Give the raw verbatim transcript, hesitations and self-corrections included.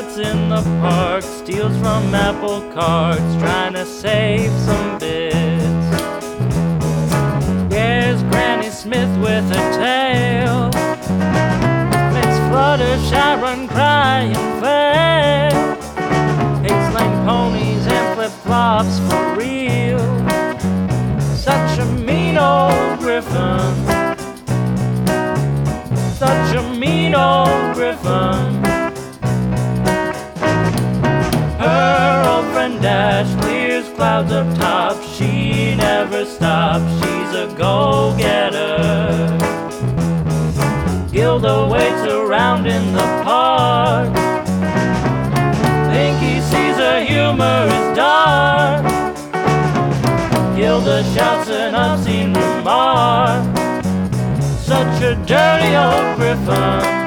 sits in the park, steals from apple carts, trying to save some bits. Here's Granny Smith with her tail, makes Fluttershy run, cry and fail. Hates lame ponies and flip-flops for real. Such a mean old Griffin, such a mean old Griffin. Her old friend Dash clears clouds up top. She never stops, she's a go-getter. Gilda waits around in the park. Pinky sees her humor is dark. Gilda shouts an obscene remark. Such a dirty old Griffin.